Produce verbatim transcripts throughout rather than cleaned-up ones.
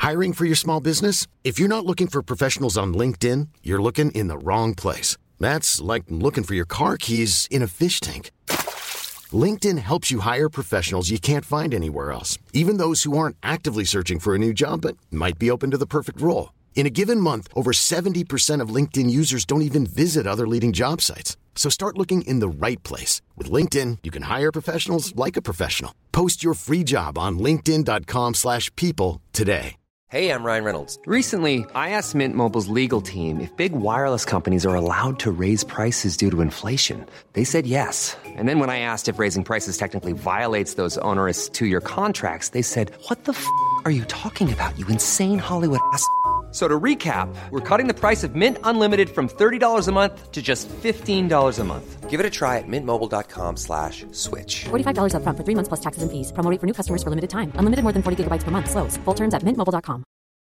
Hiring for your small business? If you're not looking for professionals on LinkedIn, you're looking in the wrong place. That's like looking for your car keys in a fish tank. LinkedIn helps you hire professionals you can't find anywhere else, even those who aren't actively searching for a new job but might be open to the perfect role. In a given month, over seventy percent of LinkedIn users don't even visit other leading job sites. So start looking in the right place. With LinkedIn, you can hire professionals like a professional. Post your free job on linkedin dot com slash people today. Hey, I'm Ryan Reynolds. Recently, I asked Mint Mobile's legal team if big wireless companies are allowed to raise prices due to inflation. They said yes. And then when I asked if raising prices technically violates those onerous two-year contracts, they said, what the f*** are you talking about, you insane Hollywood ass f- So to recap, we're cutting the price of Mint Unlimited from thirty dollars a month to just fifteen dollars a month. Give it a try at mintmobile.com slash switch. forty-five dollars up front for three months plus taxes and fees. Promo rate for new customers for limited time. Unlimited more than forty gigabytes per month. Slows full terms at mint mobile dot com.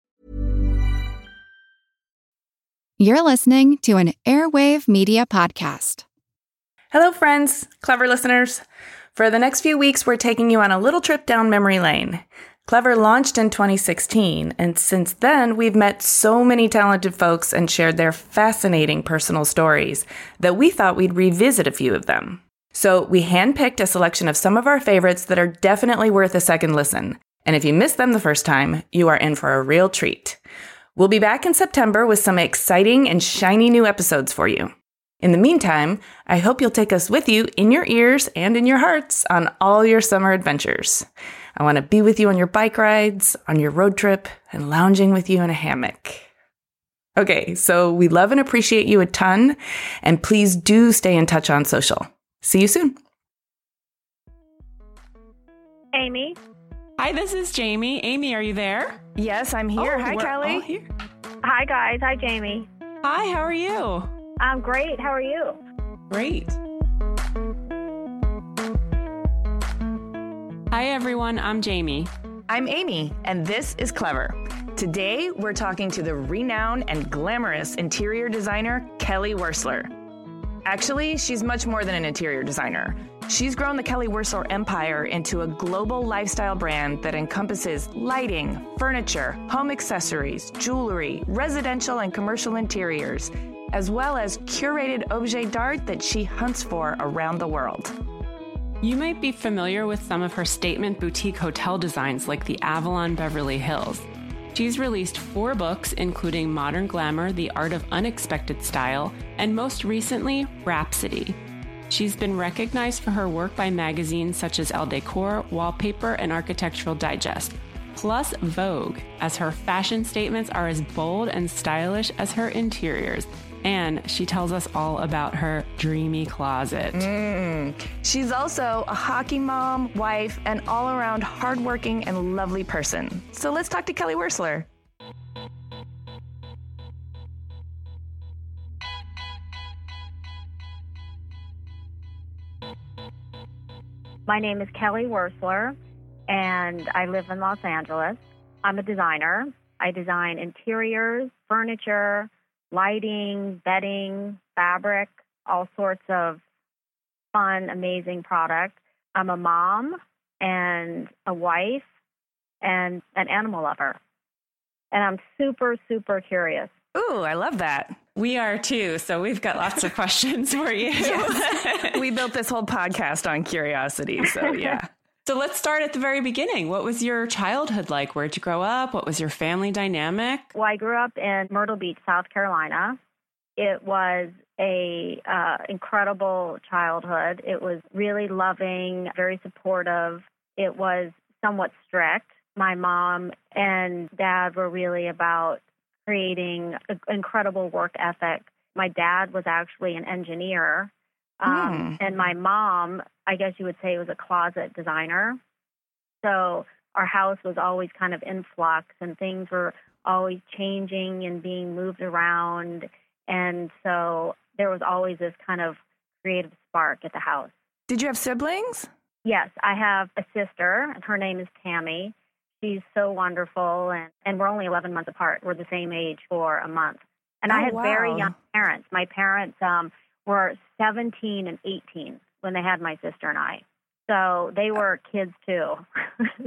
You're listening to an Airwave Media Podcast. Hello, friends, clever listeners. For the next few weeks, we're taking you on a little trip down memory lane. Clever launched in twenty sixteen, and since then, we've met so many talented folks and shared their fascinating personal stories that we thought we'd revisit a few of them. So we handpicked a selection of some of our favorites that are definitely worth a second listen. And if you missed them the first time, you are in for a real treat. We'll be back in September with some exciting and shiny new episodes for you. In the meantime, I hope you'll take us with you in your ears and in your hearts on all your summer adventures. I want to be with you on your bike rides, on your road trip, and lounging with you in a hammock. Okay, so we love and appreciate you a ton, and please do stay in touch on social. See you soon. Amy. Hi, this is Jamie. Amy, are you there? Yes, I'm here. Oh, Hi, we're Kelly. all here. Hi, guys. Hi, Jamie. Hi, how are you? I'm great. How are you? Great. Hi, everyone. I'm Jamie. I'm Amy, and this is Clever. Today, we're talking to the renowned and glamorous interior designer, Kelly Wearstler. Actually, she's much more than an interior designer. She's grown the Kelly Wearstler empire into a global lifestyle brand that encompasses lighting, furniture, home accessories, jewelry, residential and commercial interiors, as well as curated objet d'art that she hunts for around the world. You might be familiar with some of her statement boutique hotel designs like the Avalon Beverly Hills. She's released four books, including Modern Glamour, The Art of Unexpected Style, and most recently, Rhapsody. She's been recognized for her work by magazines such as Elle Decor, Wallpaper, and Architectural Digest, plus Vogue, as her fashion statements are as bold and stylish as her interiors. And she tells us all about her dreamy closet. Mm. She's also a hockey mom, wife, and all-around hardworking and lovely person. So let's talk to Kelly Wearstler. My name is Kelly Wearstler, and I live in Los Angeles. I'm a designer. I design interiors, furniture, lighting, bedding, fabric, all sorts of fun, amazing products. I'm a mom and a wife and an animal lover. And I'm super, super curious. Ooh, I love that. We are too, so we've got lots of questions for you. Yes. We built this whole podcast on curiosity, so yeah. So let's start at the very beginning. What was your childhood like? Where'd you grow up? What was your family dynamic? Well, I grew up in Myrtle Beach, South Carolina. It was a uh, incredible childhood. It was really loving, very supportive. It was somewhat strict. My mom and dad were really about creating an incredible work ethic. My dad was actually an engineer. Um, mm. And my mom, I guess you would say, was a closet designer. So our house was always kind of in flux, and things were always changing and being moved around. And so there was always this kind of creative spark at the house. Did you have siblings? Yes, I have a sister, and her name is Tammy. She's so wonderful, and, and we're only eleven months apart. We're the same age for a month. And oh, I had wow. very young parents. My parents um, were seventeen and eighteen when they had my sister and I. So they were kids too.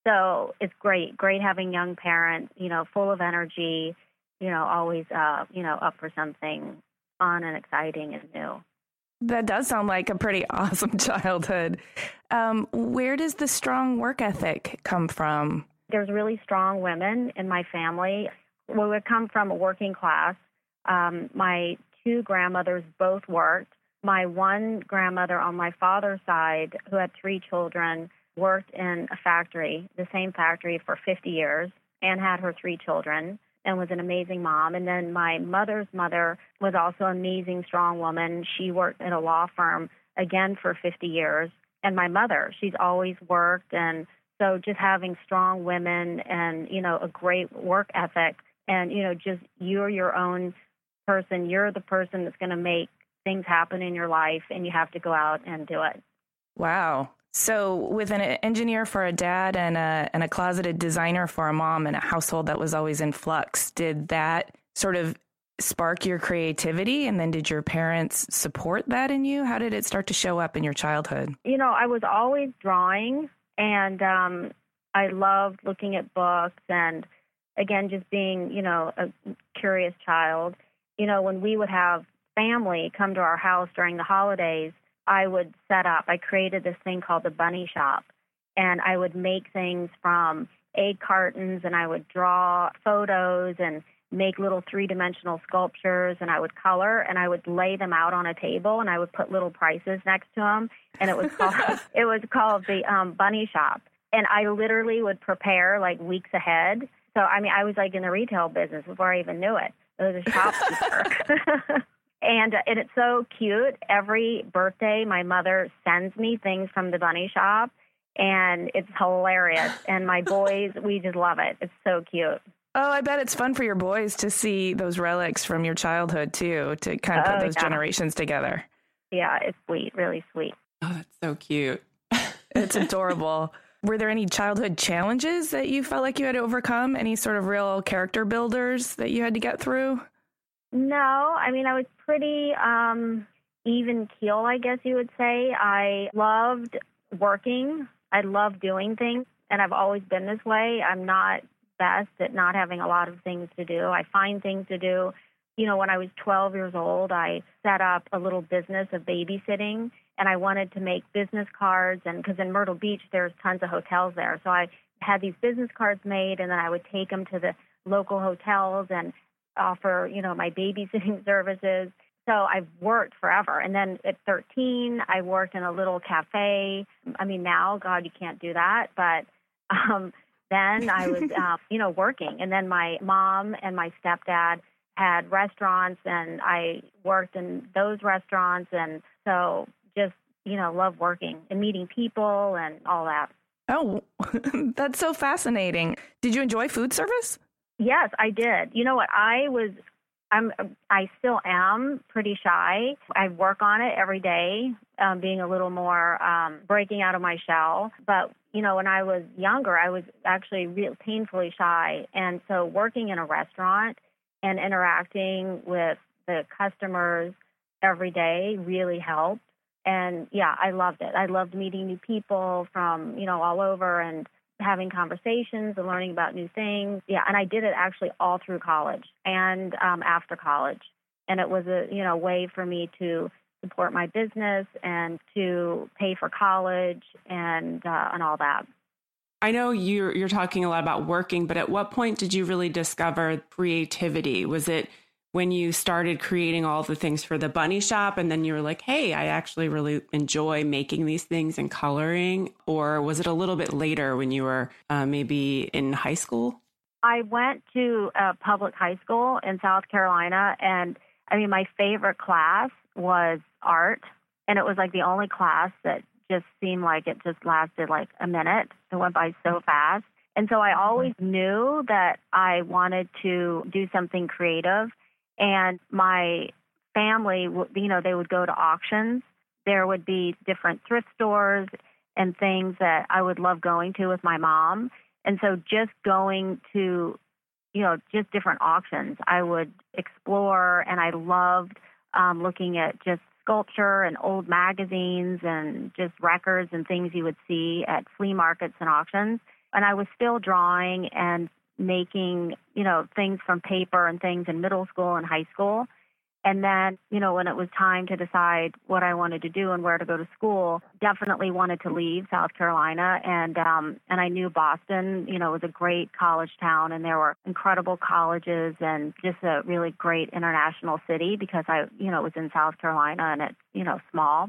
So it's great, great having young parents, you know, full of energy, you know, always, uh, you know, up for something fun and exciting and new. That does sound like a pretty awesome childhood. Um, where does the strong work ethic come from? There's really strong women in my family. We would come from a working class. Um, my two grandmothers both worked. My one grandmother on my father's side, who had three children, worked in a factory, the same factory for fifty years, and had her three children, and was an amazing mom. And then my mother's mother was also an amazing, strong woman. She worked in a law firm, again, for fifty years. And my mother, she's always worked. And so just having strong women and, you know, a great work ethic and, you know, just you're your own person. You're the person that's going to make things happen in your life, and you have to go out and do it. Wow. So with an engineer for a dad and a and a closeted designer for a mom in a household that was always in flux, did that sort of spark your creativity? And then did your parents support that in you? How did it start to show up in your childhood? You know, I was always drawing, and um, I loved looking at books and, again, just being, you know, a curious child. You know, when we would have family come to our house during the holidays, I would set up, I created this thing called the Bunny Shop, and I would make things from egg cartons, and I would draw photos and make little three-dimensional sculptures, and I would color, and I would lay them out on a table, and I would put little prices next to them, and it was called, it was called the um, Bunny Shop. And I literally would prepare like weeks ahead. So, I mean, I was like in the retail business before I even knew it. It was a shopkeeper. And, and it's so cute. Every birthday, my mother sends me things from the Bunny Shop, and it's hilarious. And my boys, we just love it. It's so cute. Oh, I bet it's fun for your boys to see those relics from your childhood, too, to kind of put Oh, those yeah. generations together. Yeah, it's sweet, really sweet. Oh, that's so cute. It's adorable. Were there any childhood challenges that you felt like you had to overcome? Any sort of real character builders that you had to get through? No, I mean, I was pretty um, even keel, I guess you would say. I loved working. I loved doing things, and I've always been this way. I'm not best at not having a lot of things to do. I find things to do. You know, when I was twelve years old, I set up a little business of babysitting, and I wanted to make business cards, and because in Myrtle Beach, there's tons of hotels there. So I had these business cards made, and then I would take them to the local hotels and offer, you know, my babysitting services. So I've worked forever. And then at thirteen, I worked in a little cafe. I mean, now, God, you can't do that. But um, then I was, uh, you know, working. And then my mom and my stepdad had restaurants, and I worked in those restaurants. And so just, you know, love working and meeting people and all that. Oh, that's so fascinating. Did you enjoy food service? Yes, I did. You know what? I was, I'm, I still am pretty shy. I work on it every day, um, being a little more, um, breaking out of my shell. But, you know, when I was younger, I was actually real painfully shy. And so working in a restaurant and interacting with the customers every day really helped. And yeah, I loved it. I loved meeting new people from, you know, all over and having conversations and learning about new things. Yeah, and I did it actually all through college and um, after college. And it was a, you know, way for me to support my business and to pay for college and uh, and all that. I know you're you're talking a lot about working, but at what point did you really discover creativity? Was it when you started creating all the things for the Bunny Shop and then you were like, hey, I actually really enjoy making these things and coloring? Or was it a little bit later when you were uh, maybe in high school? I went to a public high school in South Carolina, and I mean, my favorite class was art, and it was like the only class that just seemed like it just lasted like a minute. It went by so fast. And so I always knew that I wanted to do something creative. And my family, you know, they would go to auctions. There would be different thrift stores and things that I would love going to with my mom. And so just going to, you know, just different auctions, I would explore, and I loved um, looking at just sculpture and old magazines and just records and things you would see at flea markets and auctions. And I was still drawing and making, you know, things from paper and things in middle school and high school. And then, you know, when it was time to decide what I wanted to do and where to go to school, definitely wanted to leave South Carolina. And um, and I knew Boston, you know, was a great college town, and there were incredible colleges and just a really great international city because I, you know, was in South Carolina and it's, you know, small.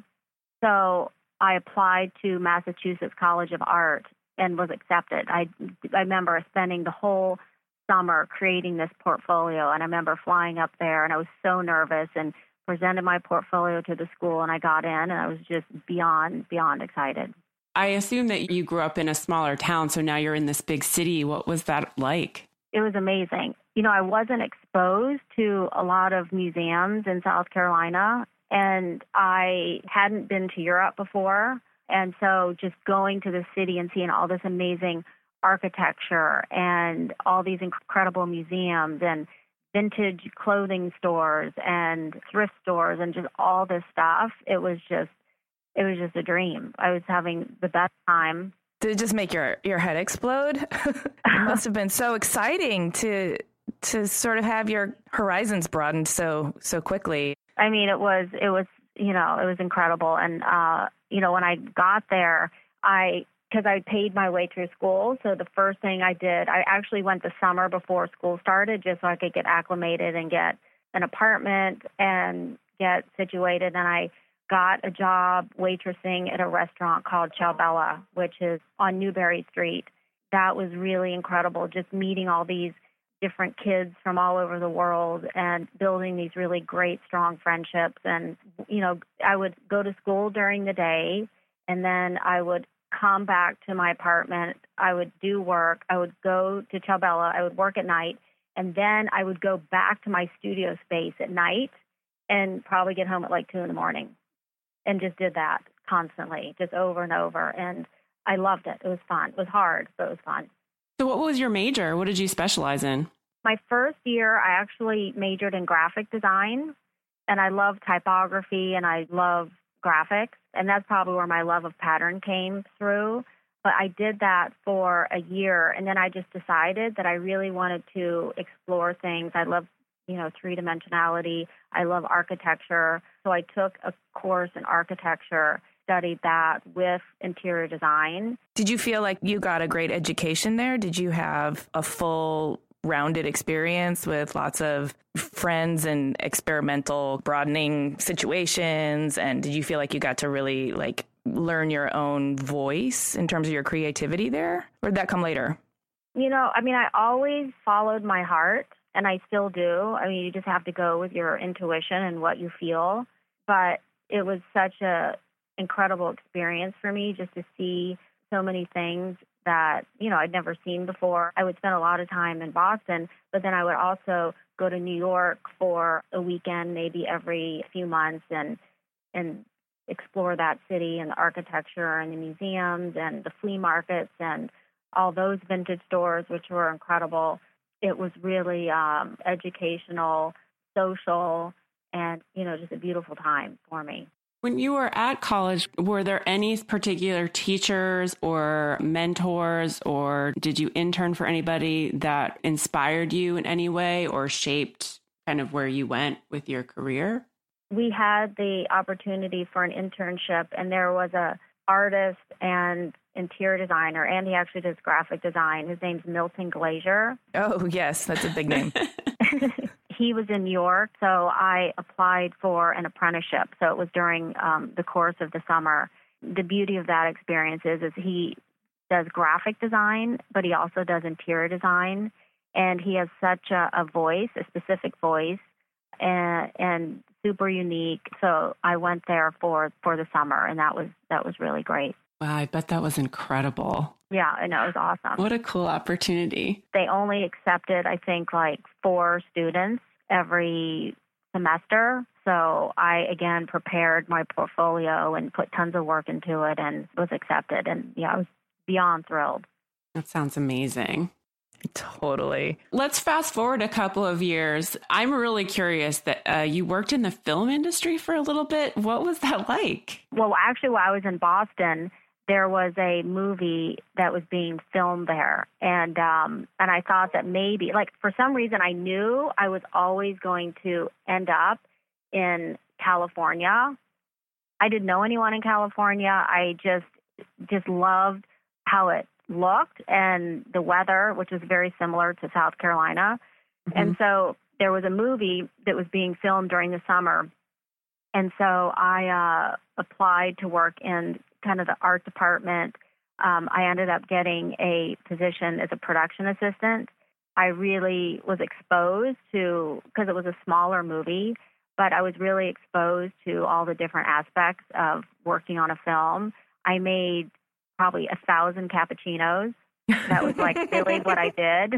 So I applied to Massachusetts College of Art and was accepted. I, I remember spending the whole summer creating this portfolio, and I remember flying up there, and I was so nervous and presented my portfolio to the school, and I got in, and I was just beyond, beyond excited. I assume that you grew up in a smaller town, so now you're in this big city. What was that like? It was amazing. You know, I wasn't exposed to a lot of museums in South Carolina, and I hadn't been to Europe before. And so just going to the city and seeing all this amazing architecture and all these incredible museums and vintage clothing stores and thrift stores and just all this stuff, it was just, it was just a dream. I was having the best time. Did it just make your, your head explode? It must have been so exciting to to sort of have your horizons broadened so so quickly. I mean, it was, it was, you know, it was incredible. And, uh, you know, when I got there, I, because I paid my way through school. So the first thing I did, I actually went the summer before school started just so I could get acclimated and get an apartment and get situated. And I got a job waitressing at a restaurant called Ciao Bella, which is on Newberry Street. That was really incredible, just meeting all these different kids from all over the world and building these really great, strong friendships. And, you know, I would go to school during the day, and then I would come back to my apartment. I would do work. I would go to Ciao Bella. I would work at night, and then I would go back to my studio space at night and probably get home at like two in the morning, and just did that constantly, just over and over. And I loved it. It was fun. It was hard, but it was fun. So what was your major? What did you specialize in? My first year, I actually majored in graphic design, and I love typography and I love graphics, and that's probably where my love of pattern came through. But I did that for a year, and then I just decided that I really wanted to explore things. I love, you know, three-dimensionality. I love architecture. So I took a course in architecture, studied that with interior design. Did you feel like you got a great education there? Did you have a full rounded experience with lots of friends and experimental broadening situations? And did you feel like you got to really like learn your own voice in terms of your creativity there? Or did that come later? You know, I mean, I always followed my heart, and I still do. I mean, you just have to go with your intuition and what you feel. But it was such a incredible experience for me just to see so many things that, you know, I'd never seen before. I would spend a lot of time in Boston, but then I would also go to New York for a weekend, maybe every few months, and and explore that city and the architecture and the museums and the flea markets and all those vintage stores, which were incredible. It was really um, educational, social, and, you know, just a beautiful time for me. When you were at college, were there any particular teachers or mentors, or did you intern for anybody that inspired you in any way or shaped kind of where you went with your career? We had the opportunity for an internship, and there was a artist and interior designer, and he actually does graphic design. His name's Milton Glazier. Oh, yes, that's a big name. He was in New York, so I applied for an apprenticeship. So it was during um, the course of the summer. The beauty of that experience is, is he does graphic design, but he also does interior design. And he has such a, a voice, a specific voice, and, and super unique. So I went there for, for the summer, and that was that was really great. Wow, I bet that was incredible. Yeah, I know, it was awesome. What a cool opportunity. They only accepted, I think, like four students every semester. So I, again, prepared my portfolio and put tons of work into it and was accepted. And yeah, I was beyond thrilled. That sounds amazing. Totally. Let's fast forward a couple of years. I'm really curious that uh, you worked in the film industry for a little bit. What was that like? Well, actually, while I was in Boston, there was a movie that was being filmed there. And um, and I thought that maybe, like, for some reason, I knew I was always going to end up in California. I didn't know anyone in California. I just just loved how it looked and the weather, which was very similar to South Carolina. Mm-hmm. And so there was a movie that was being filmed during the summer. And so I uh, applied to work in kind of the art department. Um, I ended up getting a position as a production assistant. I really was exposed to, because it was a smaller movie, but I was really exposed to all the different aspects of working on a film. I made probably a thousand cappuccinos. That was like really what I did.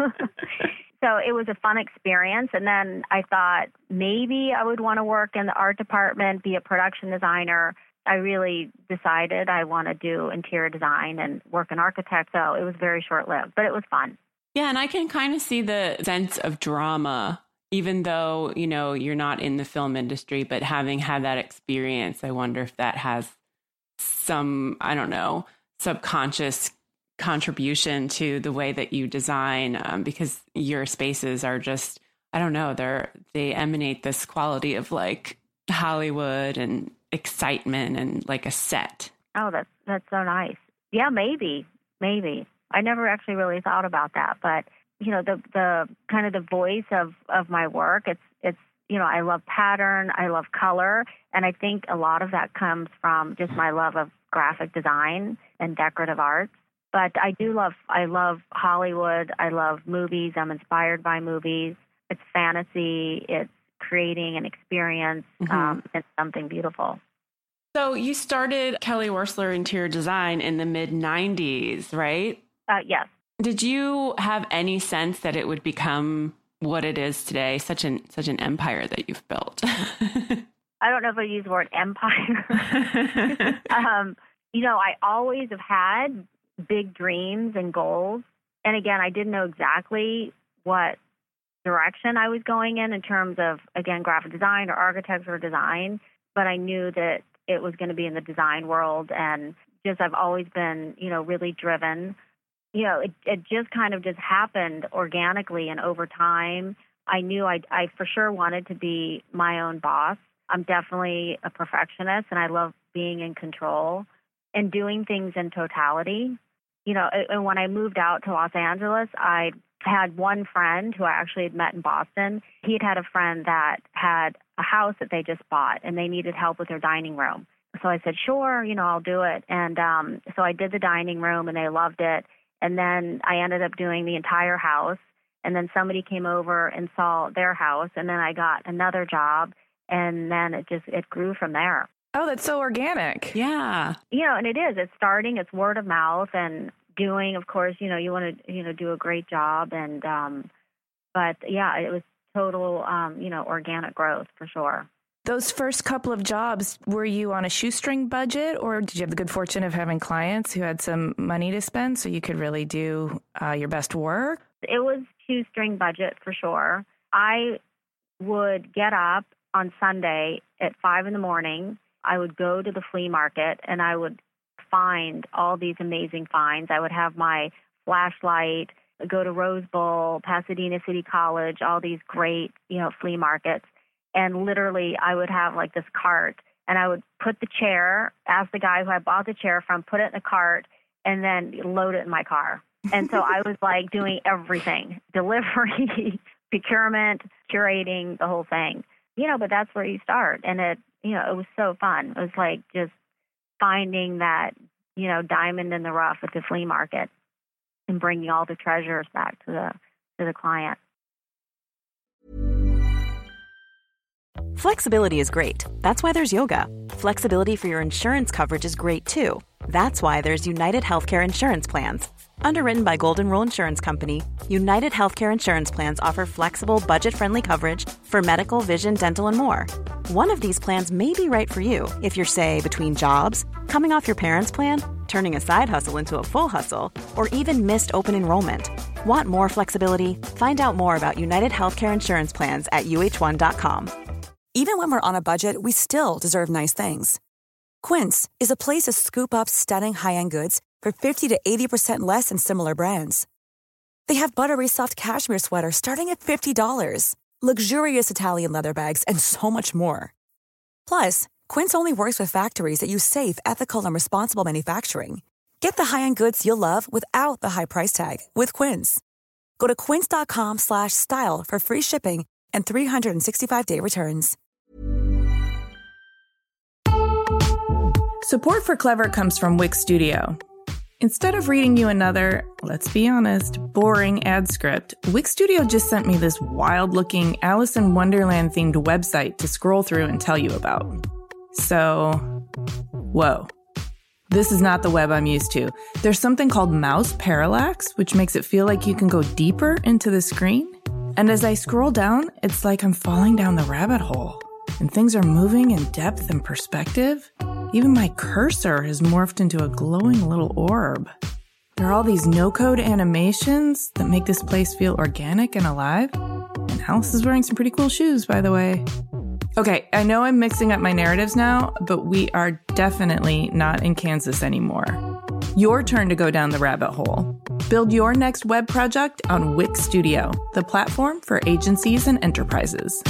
So it was a fun experience. And then I thought maybe I would want to work in the art department, be a production designer. I really decided I want to do interior design and work in architect. So it was very short-lived, but it was fun. Yeah, and I can kind of see the sense of drama, even though, you know, you're not in the film industry, but having had that experience, I wonder if that has some, I don't know, subconscious contribution to the way that you design, um, because your spaces are just, I don't know, they're, they emanate this quality of like Hollywood and excitement and like a set. Oh, that's, that's so nice. Yeah, maybe, maybe. I never actually really thought about that, but you know, the, the kind of the voice of, of my work, it's, it's, you know, I love pattern, I love color. And I think a lot of that comes from just my love of graphic design and decorative arts. But I do love, I love Hollywood. I love movies. I'm inspired by movies. It's fantasy. It's creating an experience. Mm-hmm. Um, it's something beautiful. So you started Kelly Wearstler Interior Design in the mid nineties, right? Uh, yes. Did you have any sense that it would become what it is today, such an such an empire that you've built? I don't know if I use the word empire. um, you know, I always have had big dreams and goals. And again, I didn't know exactly what direction I was going in in terms of, again, graphic design or architecture or design, but I knew that it was going to be in the design world. And just I've always been, you know, really driven. You know, it, it just kind of just happened organically, and over time, I knew I, I for sure wanted to be my own boss. I'm definitely a perfectionist, and I love being in control and doing things in totality. You know, and when I moved out to Los Angeles, I had one friend who I actually had met in Boston. He had had a friend that had a house that they just bought, and they needed help with their dining room. So I said, sure, you know, I'll do it. And um, so I did the dining room, and they loved it. And then I ended up doing the entire house. And then somebody came over and saw their house, and then I got another job, and then it just, it grew from there. Oh, that's so organic. Yeah. You know, and it is. It's starting. It's word of mouth and doing, of course, you know, you want to, you know, do a great job. And, um, but yeah, it was total, um, you know, organic growth for sure. Those first couple of jobs, were you on a shoestring budget, or did you have the good fortune of having clients who had some money to spend so you could really do uh, your best work? It was shoestring budget for sure. I would get up on Sunday at five in the morning. I would go to the flea market and I would find all these amazing finds. I would have my flashlight, go to Rose Bowl, Pasadena City College, all these great, you know, flea markets. And literally I would have like this cart, and I would put the chair, ask the guy who I bought the chair from, put it in the cart, and then load it in my car. And so I was like doing everything, delivery, procurement, curating, the whole thing. You know, but that's where you start. And it, you know, it was so fun. It was like just finding that, you know, diamond in the rough at the flea market and bringing all the treasures back to the to the client. Flexibility is great. That's why there's yoga. Flexibility for your insurance coverage is great too. That's why there's United Healthcare Insurance Plans. Underwritten by Golden Rule Insurance Company, United Healthcare Insurance Plans offer flexible, budget-friendly coverage for medical, vision, dental, and more. One of these plans may be right for you if you're, say, between jobs, coming off your parents' plan, turning a side hustle into a full hustle, or even missed open enrollment. Want more flexibility? Find out more about United Healthcare Insurance Plans at U H one dot com. Even when we're on a budget, we still deserve nice things. Quince is a place to scoop up stunning high-end goods for fifty to eighty percent less than similar brands. They have buttery soft cashmere sweaters starting at fifty dollars, luxurious Italian leather bags, and so much more. Plus, Quince only works with factories that use safe, ethical, and responsible manufacturing. Get the high-end goods you'll love without the high price tag with Quince. Go to quince.com slash style for free shipping and three sixty-five day returns. Support for Clever comes from Wix Studio. Instead of reading you another, let's be honest, boring ad script, Wix Studio just sent me this wild-looking Alice in Wonderland-themed website to scroll through and tell you about. So, whoa. This is not the web I'm used to. There's something called mouse parallax, which makes it feel like you can go deeper into the screen. And as I scroll down, it's like I'm falling down the rabbit hole. And things are moving in depth and perspective. Even my cursor has morphed into a glowing little orb. There are all these no-code animations that make this place feel organic and alive. And Alice is wearing some pretty cool shoes, by the way. Okay, I know I'm mixing up my narratives now, but we are definitely not in Kansas anymore. Your turn to go down the rabbit hole. Build your next web project on Wix Studio, the platform for agencies and enterprises.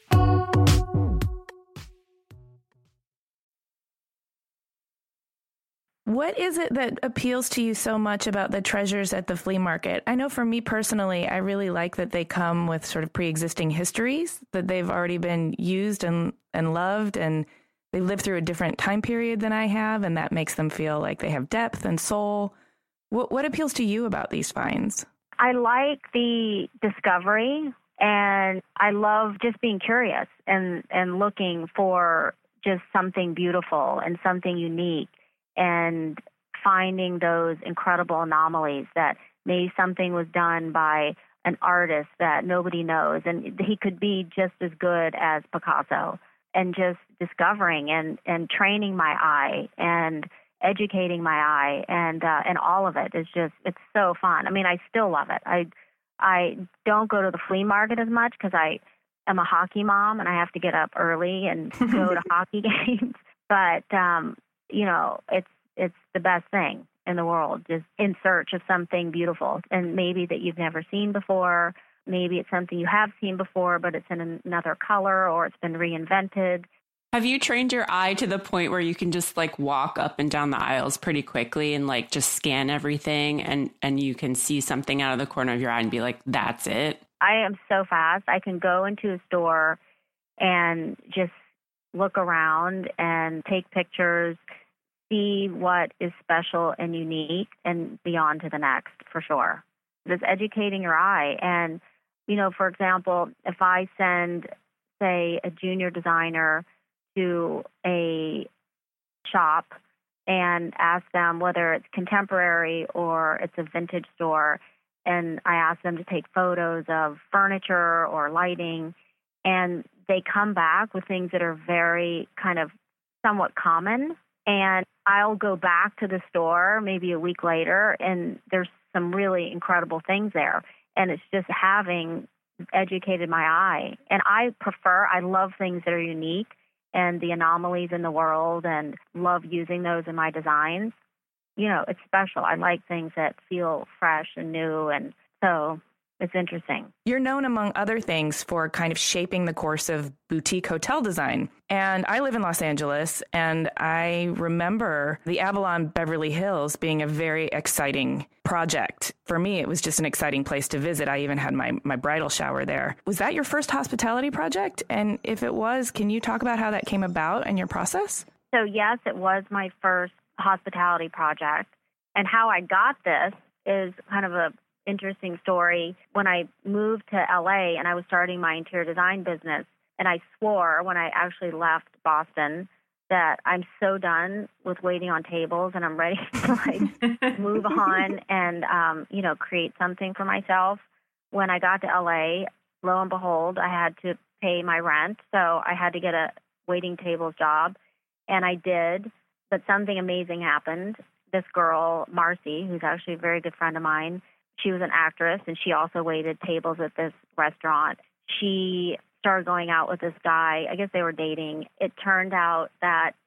What is it that appeals to you so much about the treasures at the flea market? I know for me personally, I really like that they come with sort of pre-existing histories, that they've already been used and, and loved, and they live through a different time period than I have, and that makes them feel like they have depth and soul. What, what appeals to you about these finds? I like the discovery, and I love just being curious and, and looking for just something beautiful and something unique, and finding those incredible anomalies that maybe something was done by an artist that nobody knows, and he could be just as good as Picasso, and just discovering and, and training my eye and educating my eye, and uh, and all of it is just, it's so fun. I mean, I still love it. I, I don't go to the flea market as much because I am a hockey mom and I have to get up early and go to hockey games, but um, you know, it's it's the best thing in the world, just in search of something beautiful, and maybe that you've never seen before. Maybe it's something you have seen before, but it's in another color, or it's been reinvented. Have you trained your eye to the point where you can just like walk up and down the aisles pretty quickly and like just scan everything, and, and you can see something out of the corner of your eye and be like, that's it? I am so fast. I can go into a store and just look around and take pictures, see what is special and unique, and beyond to the next, for sure. It's educating your eye. And, you know, for example, if I send, say, a junior designer to a shop and ask them whether it's contemporary or it's a vintage store, and I ask them to take photos of furniture or lighting, and they come back with things that are very kind of somewhat common, and I'll go back to the store maybe a week later, and there's some really incredible things there. And it's just having educated my eye. And I prefer, I love things that are unique and the anomalies in the world, and love using those in my designs. You know, it's special. I like things that feel fresh and new, and so it's interesting. You're known, among other things, for kind of shaping the course of boutique hotel design. And I live in Los Angeles, and I remember the Avalon Beverly Hills being a very exciting project. For me, it was just an exciting place to visit. I even had my, my bridal shower there. Was that your first hospitality project? And if it was, can you talk about how that came about and your process? So yes, it was my first hospitality project. And how I got this is kind of a interesting story. When I moved to L A and I was starting my interior design business, and I swore when I actually left Boston that I'm so done with waiting on tables, and I'm ready to like move on and um, you know, create something for myself. When I got to L A, lo and behold, I had to pay my rent, so I had to get a waiting tables job, and I did. But something amazing happened. This girl, Marcy, who's actually a very good friend of mine, she was an actress, and she also waited tables at this restaurant. She started going out with this guy. I guess they were dating. It turned out that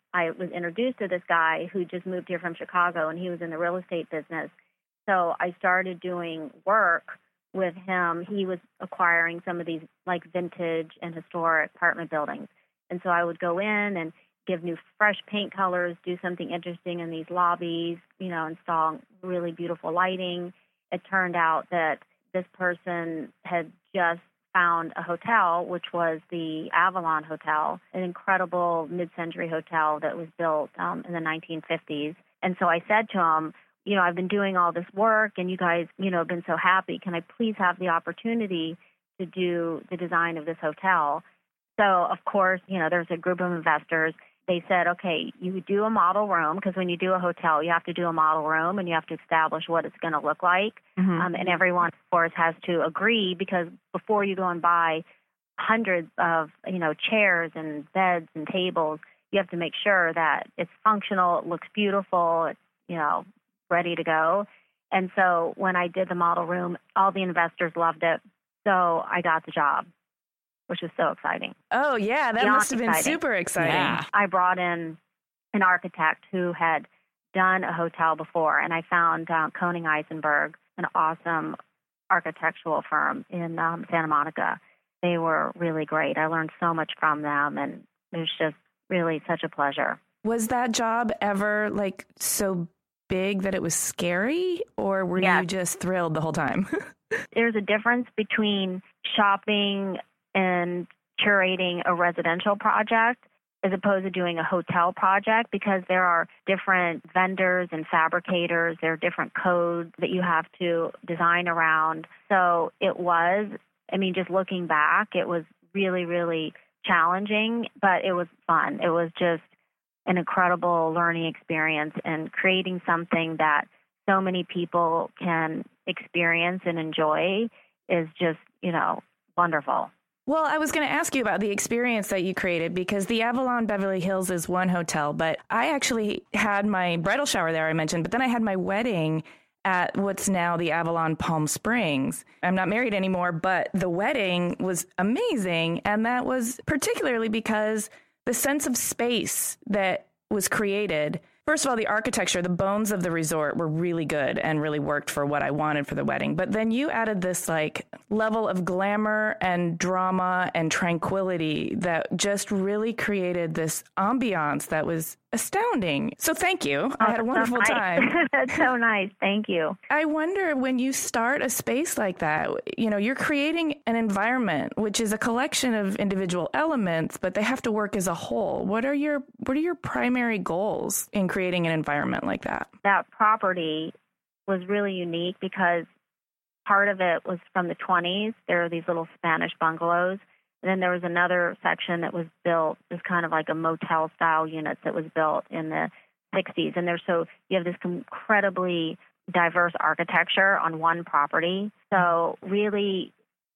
I was introduced to this guy who just moved here from Chicago, and he was in the real estate business. So I started doing work with him. He was acquiring some of these like vintage and historic apartment buildings. And so I would go in and give new fresh paint colors, do something interesting in these lobbies, you know, install really beautiful lighting. It turned out that this person had just found a hotel, which was the Avalon Hotel, an incredible mid-century hotel that was built um, in the nineteen fifties. And so I said to him, you know, I've been doing all this work and you guys, you know, have been so happy. Can I please have the opportunity to do the design of this hotel? So, of course, you know, there's a group of investors. They said, okay, you do a model room, because when you do a hotel, you have to do a model room and you have to establish what it's going to look like. Mm-hmm. Um, and everyone, of course, has to agree, because before you go and buy hundreds of, you know, chairs and beds and tables, you have to make sure that it's functional, it looks beautiful, it's, you know, ready to go. And so when I did the model room, all the investors loved it. So I got the job, which was so exciting. Oh, yeah, that Beyond must have been exciting. super exciting. Yeah. I brought in an architect who had done a hotel before, and I found uh, Koning Eisenberg, an awesome architectural firm in um, Santa Monica. They were really great. I learned so much from them, and it was just really such a pleasure. Was that job ever like so big that it was scary, or were yes. you just thrilled the whole time? There's a difference between shopping and curating a residential project as opposed to doing a hotel project, because there are different vendors and fabricators. There are different codes that you have to design around. So it was, I mean, just looking back, it was really, really challenging, but it was fun. It was just an incredible learning experience, and creating something that so many people can experience and enjoy is just, you know, wonderful. Well, I was going to ask you about the experience that you created, because the Avalon Beverly Hills is one hotel, but I actually had my bridal shower there, I mentioned, but then I had my wedding at what's now the Avalon Palm Springs. I'm not married anymore, but the wedding was amazing. And that was particularly because the sense of space that was created. First of all, the architecture, the bones of the resort were really good and really worked for what I wanted for the wedding. But then you added this like level of glamour and drama and tranquility that just really created this ambiance that was astounding. So thank you. Oh, I had a wonderful so time. nice. That's so nice. Thank you. I wonder, when you start a space like that, you know, you're creating an environment which is a collection of individual elements, but they have to work as a whole. What are your what are your primary goals in creating an environment like that? That property was really unique because part of it was from the twenties. There are these little Spanish bungalows. And then there was another section that was built, as kind of like a motel style units that was built in the sixties. And there's so you have this incredibly diverse architecture on one property. So really,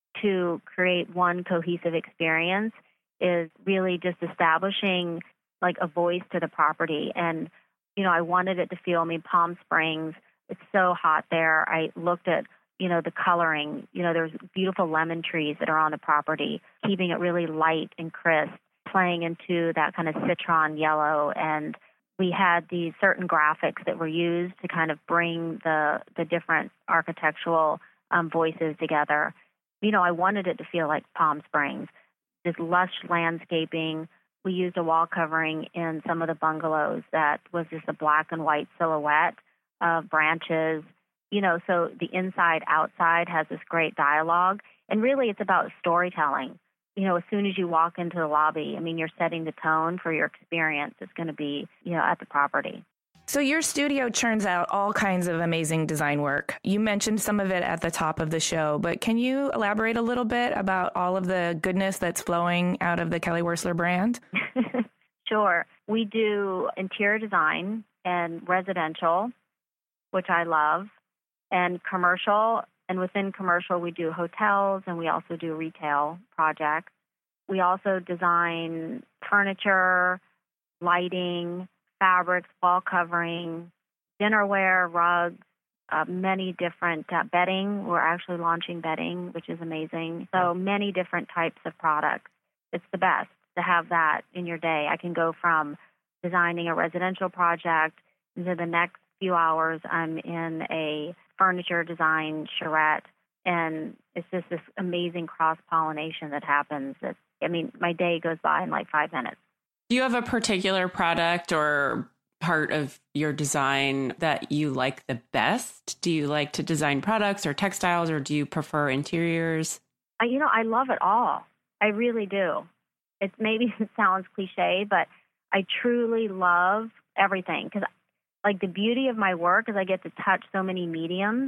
to create one cohesive experience is really just establishing like a voice to the property. And, you know, I wanted it to feel, I mean, Palm Springs, it's so hot there. I looked at, you know, the coloring, you know, there's beautiful lemon trees that are on the property, keeping it really light and crisp, playing into that kind of citron yellow. And we had these certain graphics that were used to kind of bring the, the different architectural um, voices together. You know, I wanted it to feel like Palm Springs, this lush landscaping. We used a wall covering in some of the bungalows that was just a black and white silhouette of branches. You know, so the inside, outside has this great dialogue. And really, it's about storytelling. You know, as soon as you walk into the lobby, I mean, you're setting the tone for your experience. It's going to be, you know, at the property. So your studio churns out all kinds of amazing design work. You mentioned some of it at the top of the show, but can you elaborate a little bit about all of the goodness that's flowing out of the Kelly Wearstler brand? Sure. We do interior design and residential, which I love, and commercial. And within commercial, we do hotels, and we also do retail projects. We also design furniture, lighting, fabrics, wall covering, dinnerware, rugs, uh, many different uh, bedding. We're actually launching bedding, which is amazing. So many different types of products. It's the best to have that in your day. I can go from designing a residential project. Into the next few hours, I'm in a furniture design charrette. And it's just this amazing cross-pollination that happens. That, I mean, my day goes by in like five minutes. Do you have a particular product or part of your design that you like the best? Do you like to design products or textiles, or do you prefer interiors? I, you know, I love it all. I really do. It's maybe it sounds cliche, but I truly love everything. Because, like, the beauty of my work is I get to touch so many mediums,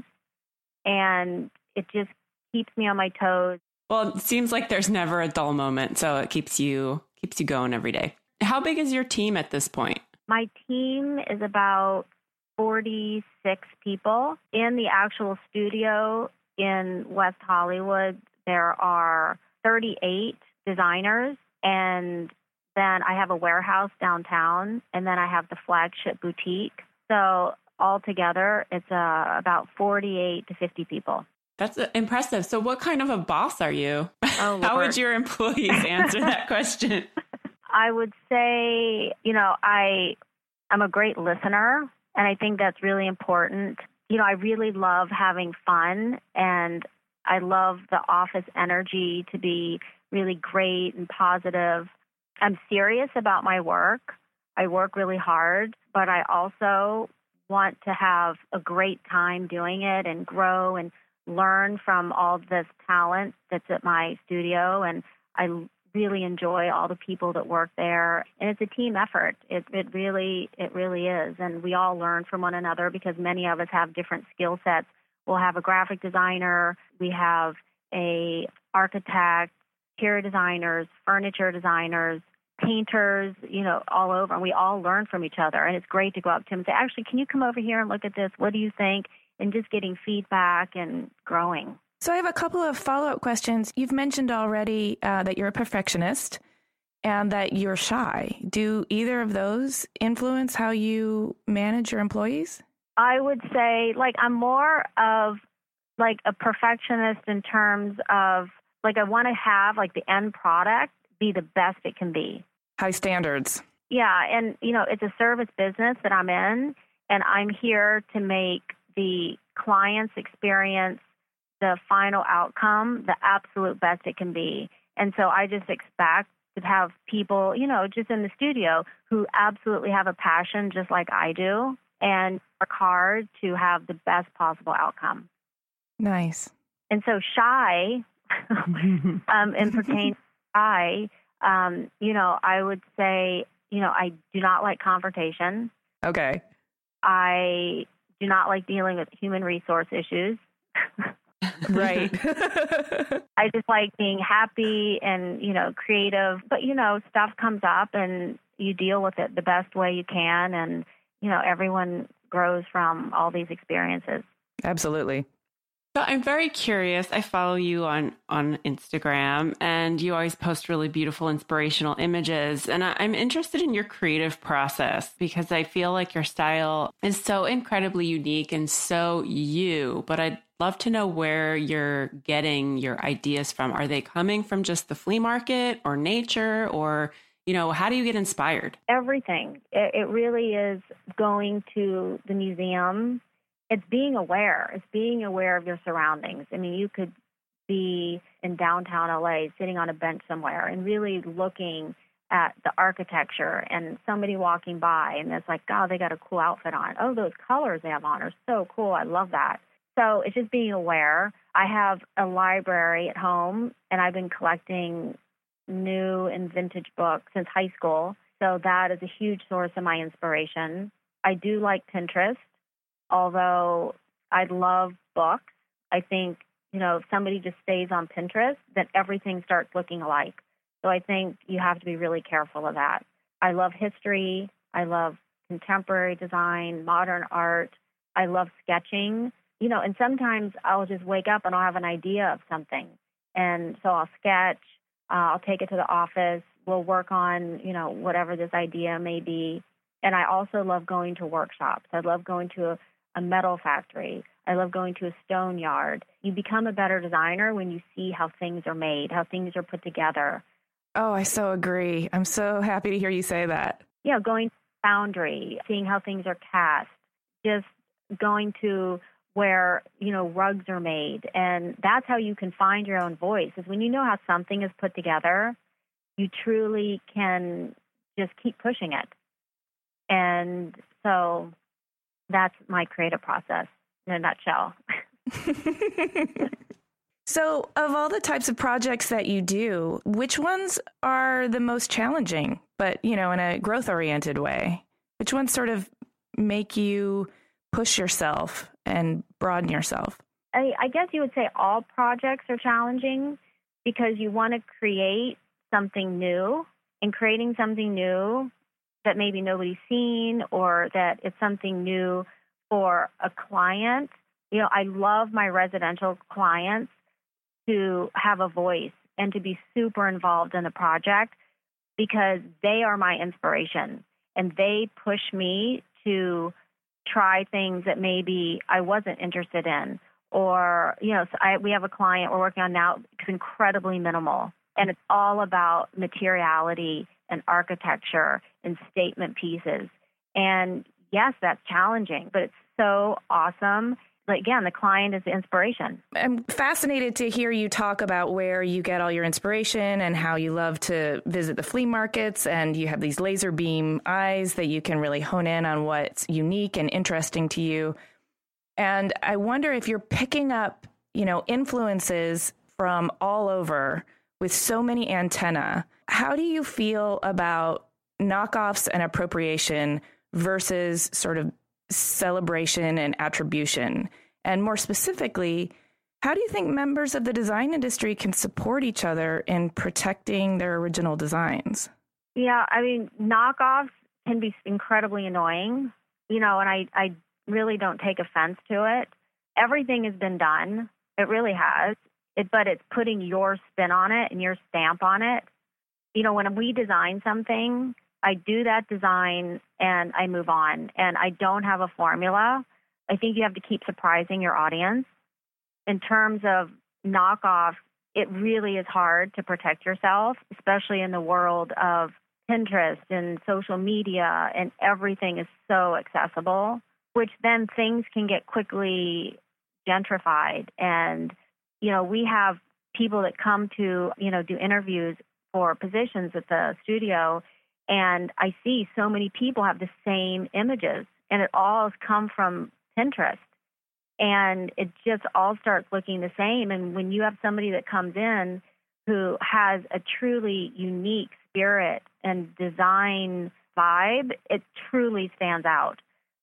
and it just keeps me on my toes. Well, it seems like there's never a dull moment, so it keeps you keeps you going every day. How big is your team at this point? My team is about forty-six people. In the actual studio in West Hollywood, there are thirty-eight designers, and then I have a warehouse downtown, and then I have the flagship boutique. So altogether, it's uh, about forty-eight to fifty people. That's impressive. So what kind of a boss are you? Oh, How would your employees answer that question? I would say, you know, I, I'm a great listener, and I think that's really important. You know, I really love having fun, and I love the office energy to be really great and positive. I'm serious about my work. I work really hard, but I also want to have a great time doing it and grow and learn from all this talent that's at my studio. And I really enjoy all the people that work there. And it's a team effort. It, it really, it really is. And we all learn from one another because many of us have different skill sets. We'll have a graphic designer. We have a architect, interior designers, furniture designers, painters, you know, all over. And we all learn from each other. And it's great to go up to them and say, actually, can you come over here and look at this? What do you think? And just getting feedback and growing. So I have a couple of follow-up questions. You've mentioned already uh, that you're a perfectionist and that you're shy. Do either of those influence how you manage your employees? I would say, like, I'm more of, like, a perfectionist in terms of, like, I want to have, like, the end product be the best it can be. High standards. Yeah, and, you know, it's a service business that I'm in, and I'm here to make the client's experience, the final outcome, the absolute best it can be. And so I just expect to have people, you know, just in the studio who absolutely have a passion just like I do and work hard to have the best possible outcome. Nice. And so shy, um, and pertain to shy, um, you know, I would say, you know, I do not like confrontation. Okay. I do not like dealing with human resource issues. Right. I just like being happy and, you know, creative. But, you know, stuff comes up and you deal with it the best way you can. And, you know, everyone grows from all these experiences. Absolutely. So I'm very curious. I follow you on, on Instagram, and you always post really beautiful, inspirational images. And I, I'm interested in your creative process because I feel like your style is so incredibly unique and so you, but I'd love to know where you're getting your ideas from. Are they coming from just the flea market or nature, or, you know, how do you get inspired? Everything. It, it really is going to the museum. It's being aware. It's being aware of your surroundings. I mean, you could be in downtown L A sitting on a bench somewhere and really looking at the architecture and somebody walking by and it's like, oh, they got a cool outfit on. Oh, those colors they have on are so cool. I love that. So it's just being aware. I have a library at home, and I've been collecting new and vintage books since high school. So that is a huge source of my inspiration. I do like Pinterest. Although I love books, I think, you know, if somebody just stays on Pinterest, then everything starts looking alike. So I think you have to be really careful of that. I love history. I love contemporary design, modern art. I love sketching. You know, and sometimes I'll just wake up and I'll have an idea of something. And so I'll sketch. Uh, I'll take it to the office. We'll work on, you know, whatever this idea may be. And I also love going to workshops. I love going to a a metal factory. I love going to a stone yard. You become a better designer when you see how things are made, how things are put together. Oh, I so agree. I'm so happy to hear you say that. Yeah, going foundry, seeing how things are cast, just going to where, you know, rugs are made. And that's how you can find your own voice, is when you know how something is put together, you truly can just keep pushing it. And so that's my creative process in a nutshell. So of all the types of projects that you do, which ones are the most challenging, but, you know, in a growth-oriented way? Which ones sort of make you push yourself and broaden yourself? I, I guess you would say all projects are challenging because you want to create something new, and creating something new that maybe nobody's seen or that it's something new for a client. You know, I love my residential clients to have a voice and to be super involved in the project because they are my inspiration and they push me to try things that maybe I wasn't interested in. Or, you know, so I, we have a client we're working on now. It's incredibly minimal, and it's all about materiality and architecture and statement pieces. And yes, that's challenging, but it's so awesome. Like, again, the client is the inspiration. I'm fascinated to hear you talk about where you get all your inspiration and how you love to visit the flea markets, and you have these laser beam eyes that you can really hone in on what's unique and interesting to you. And I wonder if you're picking up, you know, influences from all over with so many antennae. How do you feel about knockoffs and appropriation versus sort of celebration and attribution? And more specifically, how do you think members of the design industry can support each other in protecting their original designs? Yeah, I mean, knockoffs can be incredibly annoying, you know, and I, I really don't take offense to it. Everything has been done. It really has. It, but it's putting your spin on it and your stamp on it. You know, when we design something, I do that design and I move on, and I don't have a formula. I think you have to keep surprising your audience. In terms of knockoffs, it really is hard to protect yourself, especially in the world of Pinterest and social media, and everything is so accessible, which then things can get quickly gentrified. And, you know, we have people that come to, you know, do interviews for positions at the studio, and I see so many people have the same images, and it all has come from Pinterest. And it just all starts looking the same. And when you have somebody that comes in who has a truly unique spirit and design vibe, it truly stands out.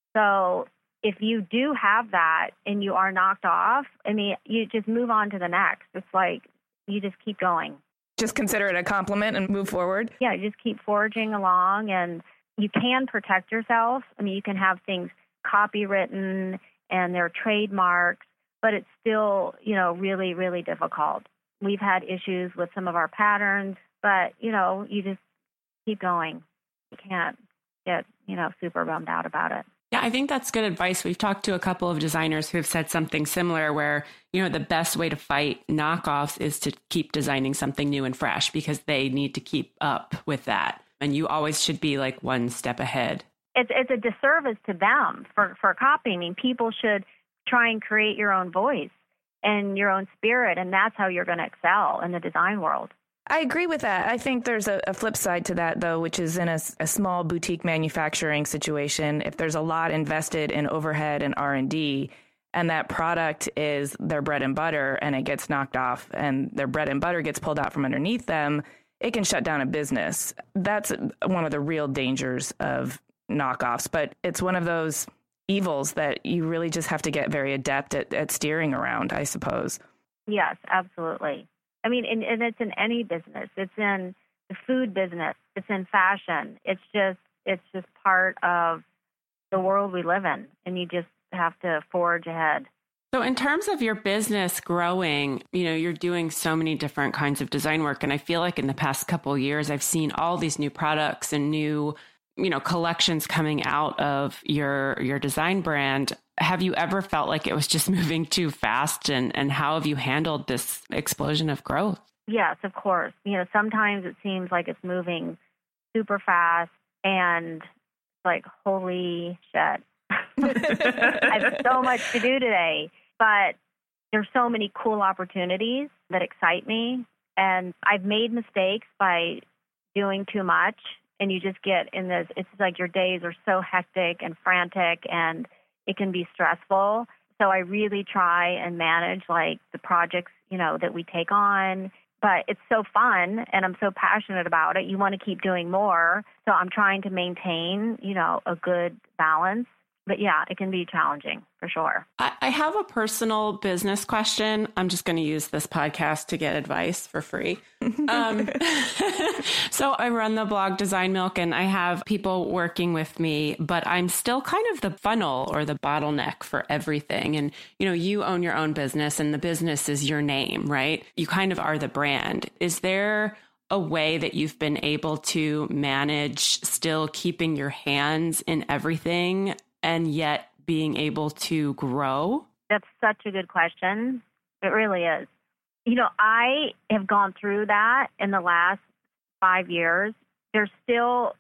So if you do have that and you are knocked off, I mean, you just move on to the next. It's like you just keep going. Just consider it a compliment and move forward? Yeah, you just keep forging along, and you can protect yourself. I mean, you can have things copywritten and there are trademarks, but it's still, you know, really, really difficult. We've had issues with some of our patterns, but, you know, you just keep going. You can't get, you know, super bummed out about it. Yeah, I think that's good advice. We've talked to a couple of designers who have said something similar where, you know, the best way to fight knockoffs is to keep designing something new and fresh because they need to keep up with that. And you always should be like one step ahead. It's it's a disservice to them for, for copying. I mean, people should try and create your own voice and your own spirit, and that's how you're going to excel in the design world. I agree with that. I think there's a, a flip side to that, though, which is in a, a small boutique manufacturing situation. If there's a lot invested in overhead and R and D, and that product is their bread and butter, and it gets knocked off, and their bread and butter gets pulled out from underneath them, it can shut down a business. That's one of the real dangers of knockoffs. But it's one of those evils that you really just have to get very adept at, at steering around, I suppose. Yes, absolutely. I mean, and, and it's in any business. It's in the food business. It's in fashion. It's just, it's just part of the world we live in, and you just have to forge ahead. So in terms of your business growing, you know, you're doing so many different kinds of design work. And I feel like in the past couple of years, I've seen all these new products and new, you know, collections coming out of your, your design brand. Have you ever felt like it was just moving too fast? And, and how have you handled this explosion of growth? Yes, of course. You know, sometimes it seems like it's moving super fast, and like, holy shit. I have so much to do today. But there's so many cool opportunities that excite me. And I've made mistakes by doing too much. And you just get in this, it's like your days are so hectic and frantic and it can be stressful. So I really try and manage like the projects, you know, that we take on. But it's so fun and I'm so passionate about it. You want to keep doing more. So I'm trying to maintain, you know, a good balance. But yeah, it can be challenging for sure. I, I have a personal business question. I'm just going to use this podcast to get advice for free. Um, so I run the blog Design Milk and I have people working with me, but I'm still kind of the funnel or the bottleneck for everything. And, you know, you own your own business and the business is your name, right? You kind of are the brand. Is there a way that you've been able to manage still keeping your hands in everything and yet being able to grow? That's such a good question. It really is. You know, I have gone through that in the last five years. There still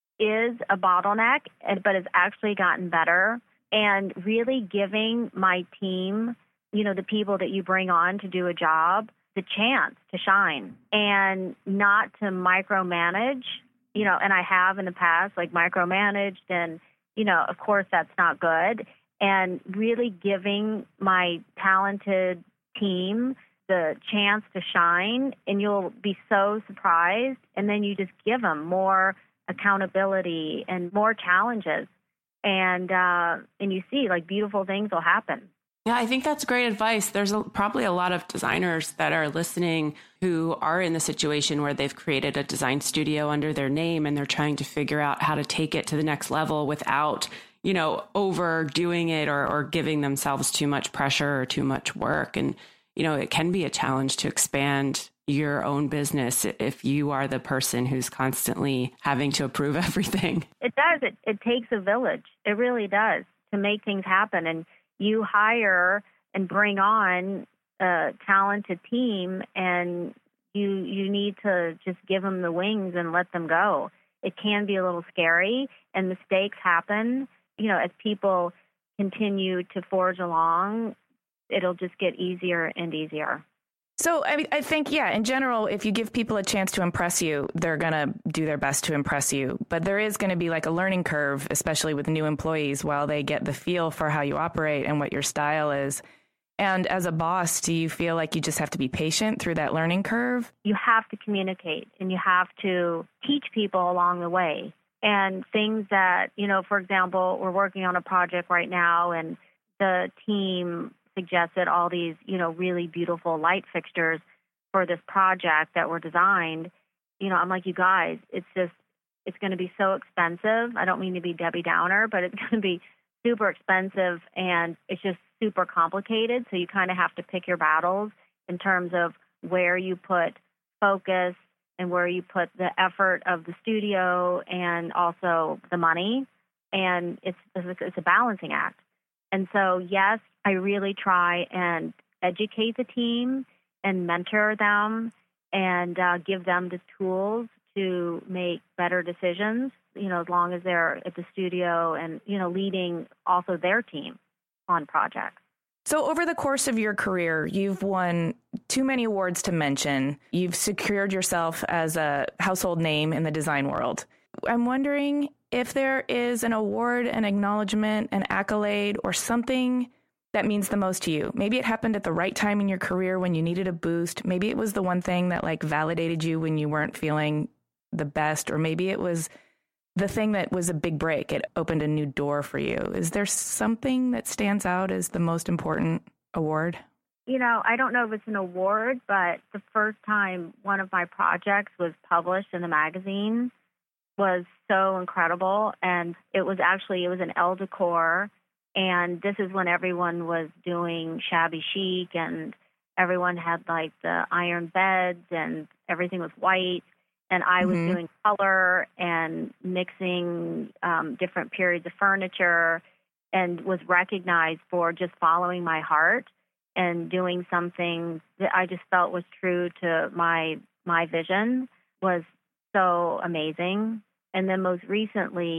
is a bottleneck, but it's actually gotten better. And really giving my team, you know, the people that you bring on to do a job, the chance to shine and not to micromanage, you know, and I have in the past, like micromanaged and, you know, of course that's not good. And really giving my talented team the chance to shine, and you'll be so surprised. And then you just give them more accountability and more challenges. And, uh, and you see like beautiful things will happen. Yeah, I think that's great advice. There's a, probably a lot of designers that are listening who are in the situation where they've created a design studio under their name and they're trying to figure out how to take it to the next level without, you know, overdoing it or, or giving themselves too much pressure or too much work. And, you know, it can be a challenge to expand your own business if you are the person who's constantly having to approve everything. It does. It, it takes a village. It really does to make things happen. And you hire and bring on a talented team, and you you need to just give them the wings and let them go. It can be a little scary, and mistakes happen. You know, as people continue to forge along, it'll just get easier and easier. So I, I think, yeah, in general, if you give people a chance to impress you, they're going to do their best to impress you. But there is going to be like a learning curve, especially with new employees, while they get the feel for how you operate and what your style is. And as a boss, do you feel like you just have to be patient through that learning curve? You have to communicate and you have to teach people along the way. And things that, you know, for example, we're working on a project right now and the team suggested all these, you know, really beautiful light fixtures for this project that were designed. You know, I'm like, you guys, it's just, it's going to be so expensive. I don't mean to be Debbie Downer, but it's going to be super expensive and it's just super complicated. So you kind of have to pick your battles in terms of where you put focus and where you put the effort of the studio and also the money. And it's it's a balancing act. And so, yes, I really try and educate the team and mentor them and uh, give them the tools to make better decisions, you know, as long as they're at the studio and, you know, leading also their team on projects. So over the course of your career, you've won too many awards to mention. You've secured yourself as a household name in the design world. I'm wondering if there is an award, an acknowledgement, an accolade, or something that means the most to you. Maybe it happened at the right time in your career when you needed a boost. Maybe it was the one thing that like validated you when you weren't feeling the best, or maybe it was the thing that was a big break. It opened a new door for you. Is there something that stands out as the most important award? You know, I don't know if it's an award, but the first time one of my projects was published in the magazine was so incredible. And it was actually, it was an Elle Decor. And this is when everyone was doing shabby chic and everyone had like the iron beds and everything was white. And I was mm-hmm. doing color and mixing um, different periods of furniture and was recognized for just following my heart and doing something that I just felt was true to my my vision was so amazing. And then most recently,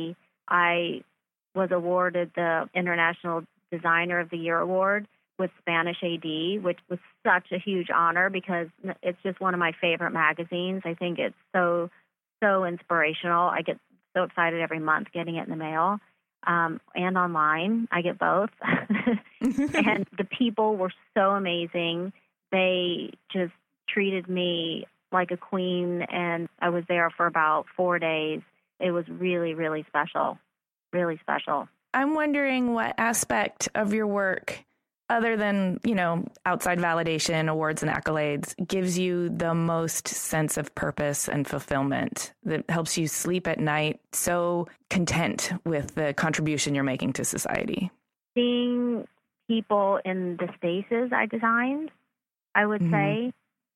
I was awarded the International Designer of the Year award with Spanish A D, which was such a huge honor because it's just one of my favorite magazines. I think it's so, so inspirational. I get so excited every month getting it in the mail um, and online. I get both. And the people were so amazing. They just treated me like a queen, and I was there for about four days. It was really, really special, really special. I'm wondering what aspect of your work, other than, you know, outside validation, awards and accolades, gives you the most sense of purpose and fulfillment that helps you sleep at night so content with the contribution you're making to society? Seeing people in the spaces I designed, I would mm-hmm. say.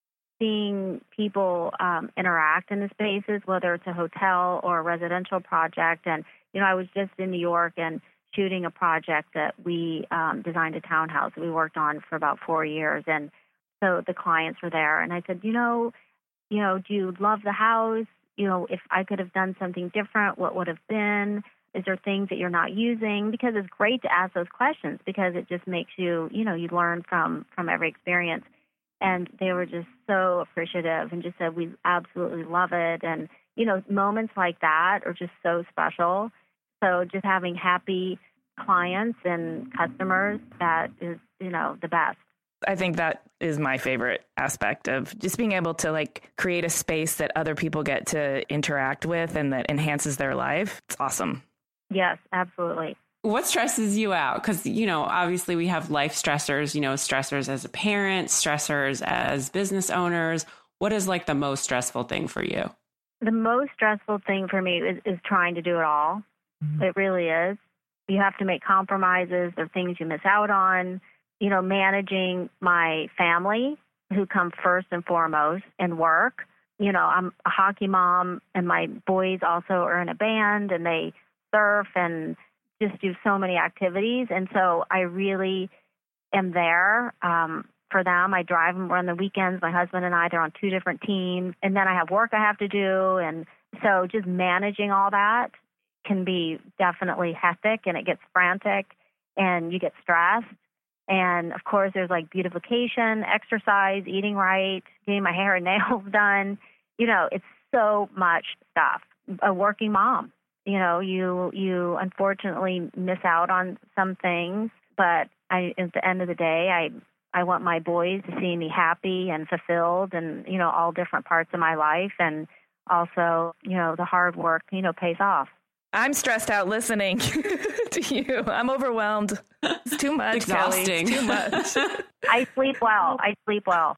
Seeing people um, interact in the spaces, whether it's a hotel or a residential project. And, you know, I was just in New York and shooting a project that we um, designed a townhouse that we worked on for about four years. And so the clients were there. And I said, you know, you know, do you love the house? You know, if I could have done something different, what would have been? Is there things that you're not using? Because it's great to ask those questions because it just makes you, you know, you learn from, from every experience. And they were just so appreciative and just said, we absolutely love it. And, you know, moments like that are just so special. So just having happy clients and customers, that is, you know, the best. I think that is my favorite aspect of just being able to like create a space that other people get to interact with and that enhances their life. It's awesome. Yes, absolutely. What stresses you out? Because, you know, obviously we have life stressors, you know, stressors as a parent, stressors as business owners. What is like the most stressful thing for you? The most stressful thing for me is, is trying to do it all. Mm-hmm. It really is. You have to make compromises. There are things you miss out on. You know, managing my family, who come first and foremost, and work. You know, I'm a hockey mom, and my boys also are in a band, and they surf and just do so many activities. And so I really am there um, for them. I drive them on the weekends. My husband and I, they're on two different teams. And then I have work I have to do. And so just managing all that can be definitely hectic, and it gets frantic, and you get stressed. And, of course, there's, like, beautification, exercise, eating right, getting my hair and nails done. You know, it's so much stuff. A working mom. You know, you you unfortunately miss out on some things, but I, at the end of the day, I I want my boys to see me happy and fulfilled, and you know, all different parts of my life, and also, you know, the hard work, you know, pays off. I'm stressed out listening to you. I'm overwhelmed. It's too much, it's exhausting. Kelly. It's too much. I sleep well. I sleep well.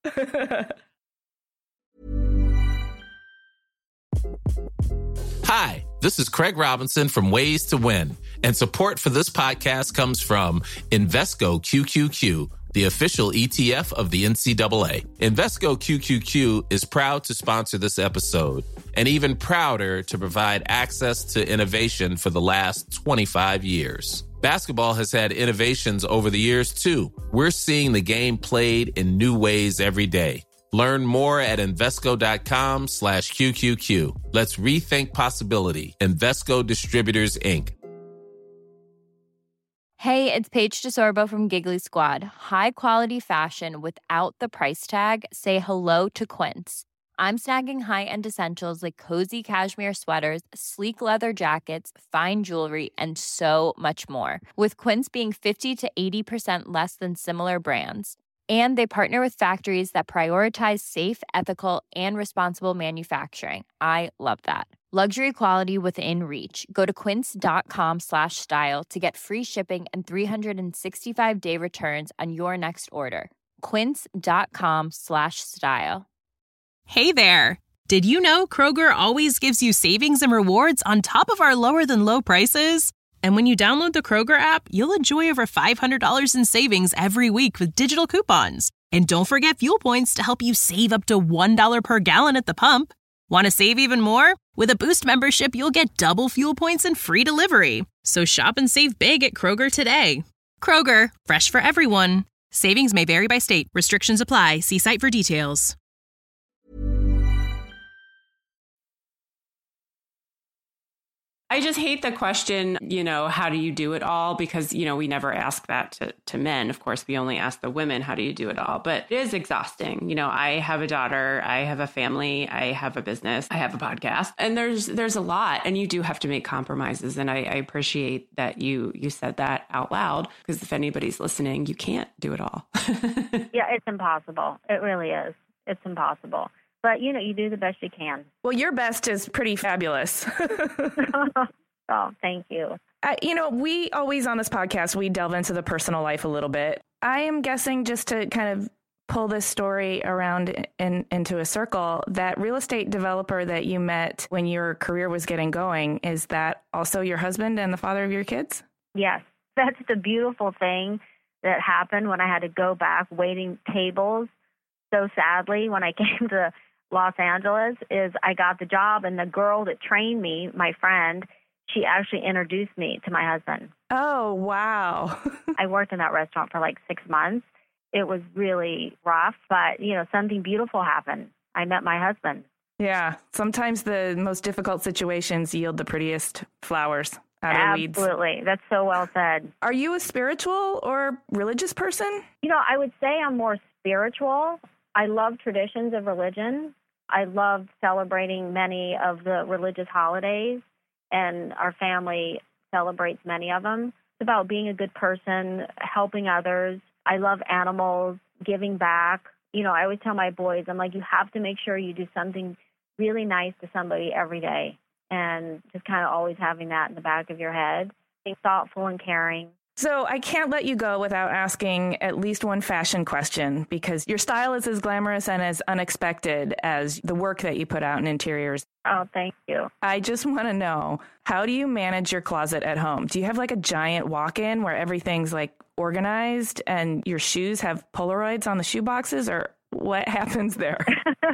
Hi, this is Craig Robinson from Ways to Win, and support for this podcast comes from Invesco Q Q Q, the official E T F of the N C double A. Invesco Q Q Q is proud to sponsor this episode, and even prouder to provide access to innovation for the last twenty-five years. Basketball has had innovations over the years, too. We're seeing the game played in new ways every day. Learn more at Invesco.com slash QQQ. Let's rethink possibility. Invesco Distributors, Incorporated. Hey, it's Paige DeSorbo from Giggly Squad. High quality fashion without the price tag. Say hello to Quince. I'm snagging high-end essentials like cozy cashmere sweaters, sleek leather jackets, fine jewelry, and so much more. With Quince being fifty to eighty percent less than similar brands. And they partner with factories that prioritize safe, ethical, and responsible manufacturing. I love that. Luxury quality within reach. Go to quince.com slash style to get free shipping and three sixty-five day returns on your next order. Quince.com slash style. Hey there. Did you know Kroger always gives you savings and rewards on top of our lower than low prices? And when you download the Kroger app, you'll enjoy over five hundred dollars in savings every week with digital coupons. And don't forget fuel points to help you save up to one dollar per gallon at the pump. Want to save even more? With a Boost membership, you'll get double fuel points and free delivery. So shop and save big at Kroger today. Kroger, fresh for everyone. Savings may vary by state. Restrictions apply. See site for details. I I just hate the question, you know, how do you do it all? Because, you know, we never ask that to, to men. Of course, we only ask the women, how do you do it all? But it is exhausting. You know, I have a daughter, I have a family, I have a business, I have a podcast, and there's there's a lot, and you do have to make compromises. And I, I appreciate that you you said that out loud, because if anybody's listening, you can't do it all. Yeah, it's impossible. It really is. It's impossible. But, you know, you do the best you can. Well, your best is pretty fabulous. Oh, thank you. Uh, you know, we always on this podcast, we delve into the personal life a little bit. I am guessing, just to kind of pull this story around in, into a circle, that real estate developer that you met when your career was getting going, is that also your husband and the father of your kids? Yes. That's the beautiful thing that happened when I had to go back waiting tables so sadly when I came to Los Angeles, is I got the job, and the girl that trained me, my friend, she actually introduced me to my husband. Oh, wow. I worked in that restaurant for like six months. It was really rough, but, you know, something beautiful happened. I met my husband. Yeah. Sometimes the most difficult situations yield the prettiest flowers out of weeds. Absolutely. That's so well said. Are you a spiritual or religious person? You know, I would say I'm more spiritual. I love traditions of religion. I love celebrating many of the religious holidays, and our family celebrates many of them. It's about being a good person, helping others. I love animals, giving back. You know, I always tell my boys, I'm like, you have to make sure you do something really nice to somebody every day, and just kind of always having that in the back of your head, being thoughtful and caring. So I can't let you go without asking at least one fashion question, because your style is as glamorous and as unexpected as the work that you put out in interiors. Oh, thank you. I just want to know, how do you manage your closet at home? Do you have like a giant walk-in where everything's like organized and your shoes have Polaroids on the shoe boxes, or what happens there?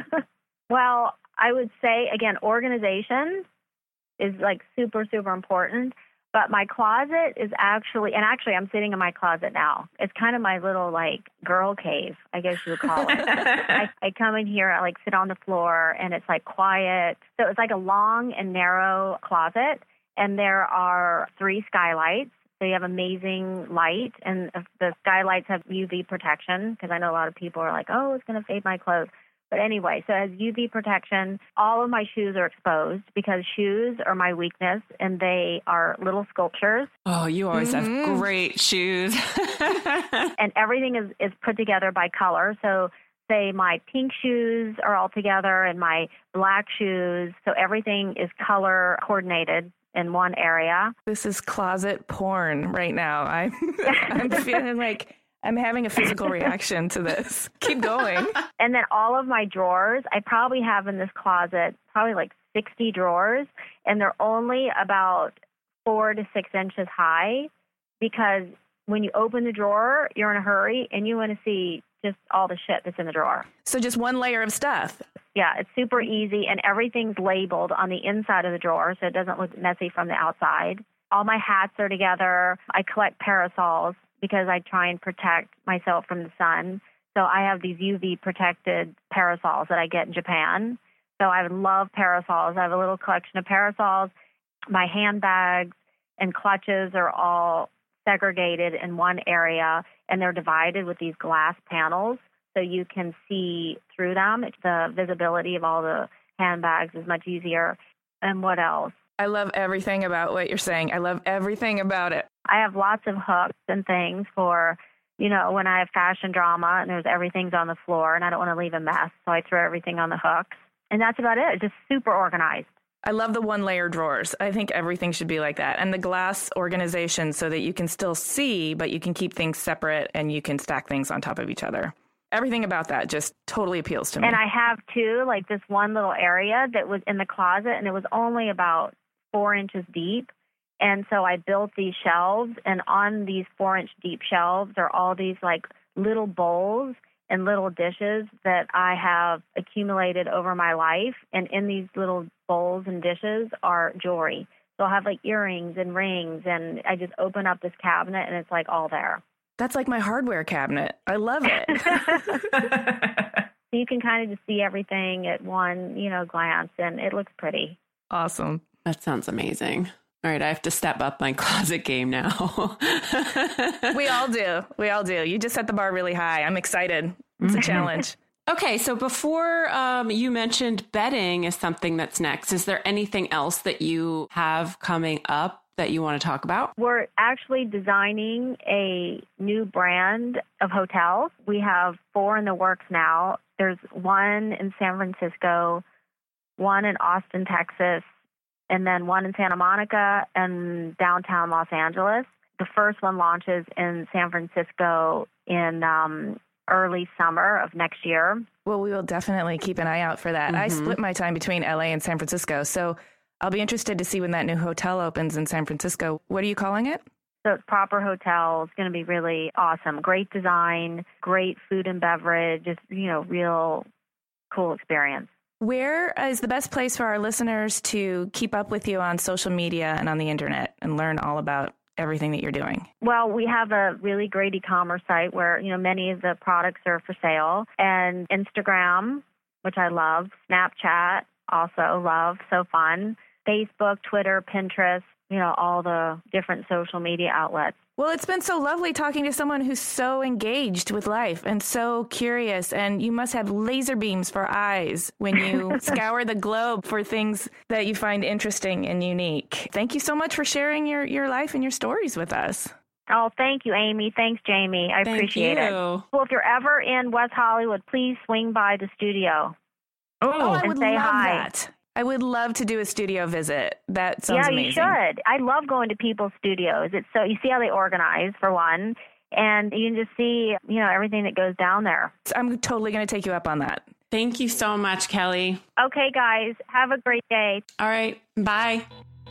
Well, I would say, again, organization is like super, super important. But my closet is actually, and actually I'm sitting in my closet now. It's kind of my little like girl cave, I guess you would call it. I, I come in here, I like sit on the floor, and it's like quiet. So it's like a long and narrow closet, and there are three skylights. So you have amazing light, and the skylights have U V protection, because I know a lot of people are like, oh, it's going to fade my clothes. But anyway, so it has U V protection. All of my shoes are exposed, because shoes are my weakness, and they are little sculptures. Oh, you always mm-hmm. have great shoes. And everything is, is put together by color. So say my pink shoes are all together, and my black shoes. So everything is color coordinated in one area. This is closet porn right now. I'm, I'm feeling like I'm having a physical reaction to this. Keep going. And then all of my drawers, I probably have in this closet probably like sixty drawers, and they're only about four to six inches high, because when you open the drawer, you're in a hurry and you want to see just all the shit that's in the drawer. So just one layer of stuff. Yeah, it's super easy, and everything's labeled on the inside of the drawer, so it doesn't look messy from the outside. All my hats are together. I collect parasols, because I try and protect myself from the sun. So I have these U V protected parasols that I get in Japan. So I love parasols. I have a little collection of parasols. My handbags and clutches are all segregated in one area, and they're divided with these glass panels, so you can see through them. The visibility of all the handbags is much easier. And what else? I love everything about what you're saying. I love everything about it. I have lots of hooks and things for, you know, when I have fashion drama and there's everything's on the floor and I don't want to leave a mess, so I throw everything on the hooks. And that's about it. It's just super organized. I love the one-layer drawers. I think everything should be like that. And the glass organization, so that you can still see, but you can keep things separate and you can stack things on top of each other. Everything about that just totally appeals to me. And I have, too, like this one little area that was in the closet, and it was only about four inches deep. And so I built these shelves, and on these four-inch deep shelves are all these, like, little bowls and little dishes that I have accumulated over my life. And in these little bowls and dishes are jewelry. So I'll have, like, earrings and rings, and I just open up this cabinet, and it's, like, all there. That's like my hardware cabinet. I love it. So you can kind of just see everything at one, you know, glance, and it looks pretty. Awesome. That sounds amazing. All right, I have to step up my closet game now. We all do. We all do. You just set the bar really high. I'm excited. It's a challenge. Okay, so before um, you mentioned bedding is something that's next. Is there anything else that you have coming up that you want to talk about? We're actually designing a new brand of hotels. We have four in the works now. There's one in San Francisco, one in Austin, Texas, and then one in Santa Monica and downtown Los Angeles. The first one launches in San Francisco in um, early summer of next year. Well, we will definitely keep an eye out for that. Mm-hmm. I split my time between L A and San Francisco, so I'll be interested to see when that new hotel opens in San Francisco. What are you calling it? So it's Proper Hotel. It's going to be really awesome. Great design, great food and beverage, just, you know, real cool experience. Where is the best place for our listeners to keep up with you on social media and on the internet and learn all about everything that you're doing? Well, we have a really great e-commerce site where, you know, many of the products are for sale, and Instagram, which I love, Snapchat, also love, so fun, Facebook, Twitter, Pinterest, you know, all the different social media outlets. Well, it's been so lovely talking to someone who's so engaged with life and so curious, and you must have laser beams for eyes when you scour the globe for things that you find interesting and unique. Thank you so much for sharing your, your life and your stories with us. Oh, thank you, Amy. Thanks, Jamie. I thank appreciate you. it. Well, if you're ever in West Hollywood, please swing by the studio. Oh, oh I and would say love hi. that. I would love to do a studio visit. That sounds yeah, amazing. You should. I love going to people's studios. It's so you see how they organize, for one, and you can just see, you know, everything that goes down there. I'm totally going to take you up on that. Thank you so much, Kelly. Okay, guys, have a great day. All right, bye.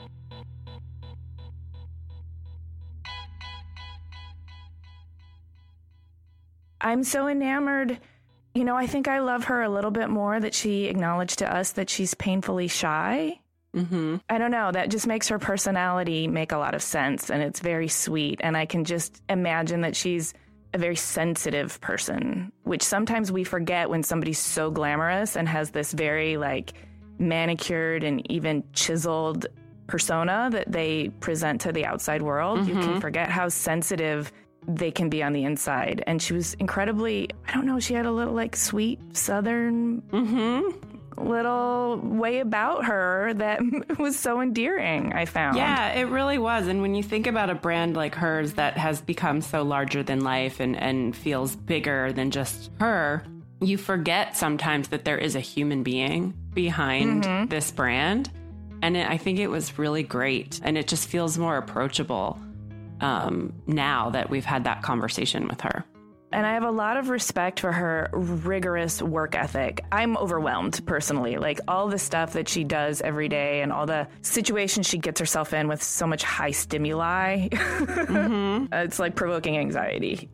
I'm so enamored. You know, I think I love her a little bit more that she acknowledged to us that she's painfully shy. Mm-hmm. I don't know. That just makes her personality make a lot of sense, and it's very sweet. And I can just imagine that she's a very sensitive person, which sometimes we forget when somebody's so glamorous and has this very, like, manicured and even chiseled persona that they present to the outside world. Mm-hmm. You can forget how sensitive they can be on the inside. And she was incredibly, I don't know, she had a little like sweet Southern mm-hmm. little way about her that was so endearing, I found. Yeah, it really was. And when you think about a brand like hers that has become so larger than life and, and feels bigger than just her, you forget sometimes that there is a human being behind mm-hmm. this brand. And it, I think it was really great. And it just feels more approachable um, now that we've had that conversation with her. And I have a lot of respect for her rigorous work ethic. I'm overwhelmed personally, like all the stuff that she does every day and all the situations she gets herself in with so much high stimuli. Mm-hmm. It's like provoking anxiety.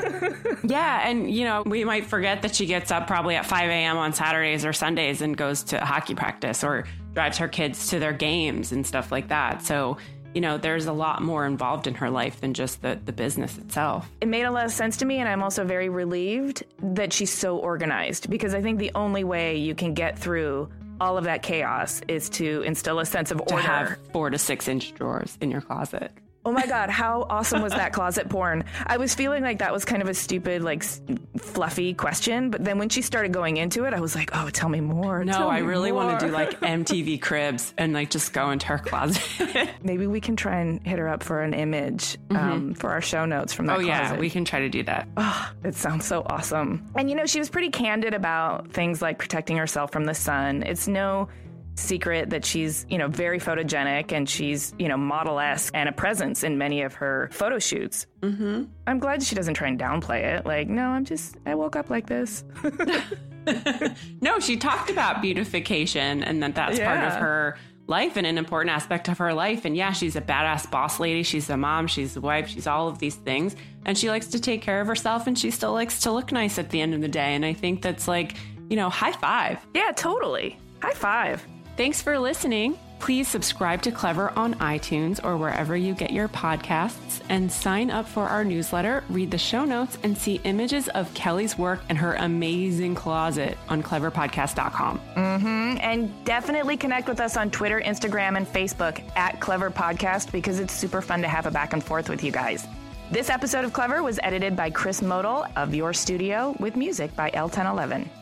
Yeah. And, you know, we might forget that she gets up probably at five a.m. on Saturdays or Sundays and goes to hockey practice or drives her kids to their games and stuff like that. So, you know, there's a lot more involved in her life than just the, the business itself. It made a lot of sense to me, and I'm also very relieved that she's so organized, because I think the only way you can get through all of that chaos is to instill a sense of order. To have four to six inch drawers in your closet. Oh my God, how awesome was that closet porn? I was feeling like that was kind of a stupid, like, fluffy question, but then when she started going into it, I was like, oh, tell me more. No, tell me I really more. want to do like M T V Cribs and like just go into her closet. Maybe we can try and hit her up for an image um, mm-hmm. for our show notes from that oh, closet. Yeah, we can try to do that. Oh, it sounds so awesome. And, you know, she was pretty candid about things like protecting herself from the sun. It's no secret that she's, you know, very photogenic, and she's, you know, model-esque and a presence in many of her photo shoots. Mm-hmm. I'm glad she doesn't try and downplay it. Like, no, I'm just, I woke up like this. No, she talked about beautification and that that's yeah. part of her life and an important aspect of her life. And yeah, she's a badass boss lady. She's a mom. She's a wife. She's all of these things. And she likes to take care of herself, and she still likes to look nice at the end of the day. And I think that's like, you know, high five. Yeah, totally. High five. Thanks for listening. Please subscribe to Clever on iTunes or wherever you get your podcasts, and sign up for our newsletter, read the show notes, and see images of Kelly's work and her amazing closet on clever podcast dot com. Mm-hmm. And definitely connect with us on Twitter, Instagram, and Facebook at Clever Podcast, because it's super fun to have a back and forth with you guys. This episode of Clever was edited by Chris Modal of Your Studio, with music by L ten eleven.